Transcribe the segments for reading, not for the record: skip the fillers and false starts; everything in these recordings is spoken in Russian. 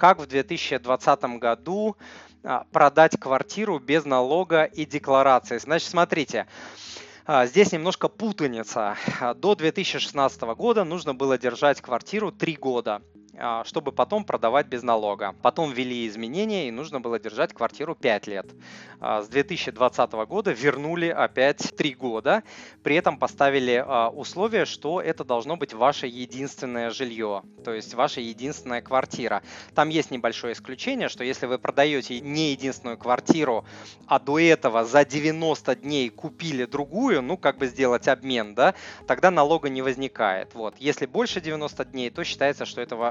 Как в 2020 году продать квартиру без налога и декларации? Значит, смотрите, здесь немножко путаница. До 2016 года нужно было держать квартиру 3 года, чтобы потом продавать без налога. Потом ввели изменения, и нужно было держать квартиру 5 лет. С 2020 года вернули опять 3 года, при этом поставили условие, что это должно быть ваше единственное жилье, то есть ваша единственная квартира. Там есть небольшое исключение, что если вы продаете не единственную квартиру, а до этого за 90 дней купили другую, ну, как бы сделать обмен, да, тогда налога не возникает. Вот. Если больше 90 дней, то считается, что это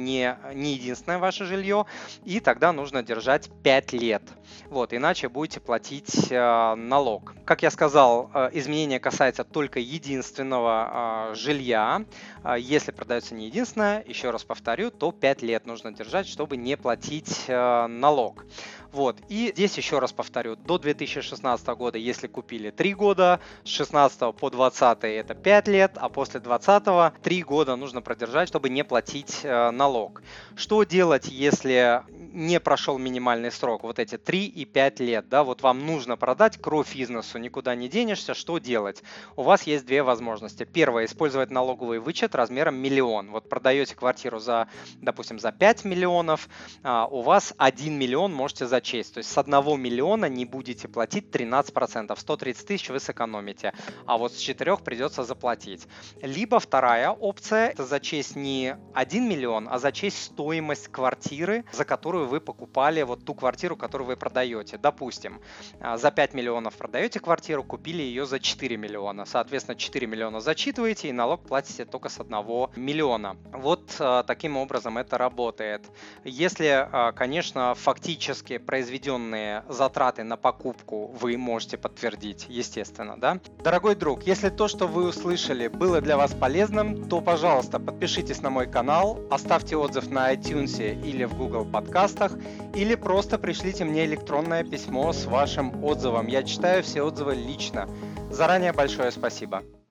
не единственное ваше жилье, и тогда нужно держать 5 лет. Вот, иначе будете платить налог. Как я сказал, изменение касается только единственного жилья. Если продается не единственное, еще раз повторю, то 5 лет нужно держать, чтобы не платить налог. Вот. И здесь еще раз повторю, до 2016 года, если купили 3 года, с 16 по 20 это 5 лет, а после 20 3 года нужно продержать, чтобы не платить налог. Что делать, если не прошел минимальный срок, вот эти 3 и 5 лет, да, вот вам нужно продать, кровь из носу, никуда не денешься, что делать? У вас есть две возможности. Первое, использовать налоговый вычет размером 1 миллион. Вот продаете квартиру за, допустим, за 5 миллионов, у вас 1 миллион можете зачесть, то есть с 1 миллиона не будете платить 13%, 130 тысяч вы сэкономите, а вот с 4 придется заплатить. Либо вторая опция, это зачесть не 1 миллион, а зачесть стоимость квартиры, за которую вы покупали вот ту квартиру, которую вы продаете. Допустим, за 5 миллионов продаете квартиру, купили ее за 4 миллиона. Соответственно, 4 миллиона зачитываете и налог платите только с 1 миллиона. Вот таким образом это работает. Если, конечно, фактически произведенные затраты на покупку вы можете подтвердить, естественно, да? Дорогой друг, если то, что вы услышали, было для вас полезным, то, пожалуйста, подпишитесь на мой канал, оставьте отзыв на iTunes или в Google подкастах, или просто пришлите мне электронное письмо с вашим отзывом. Я читаю все отзывы лично. Заранее большое спасибо.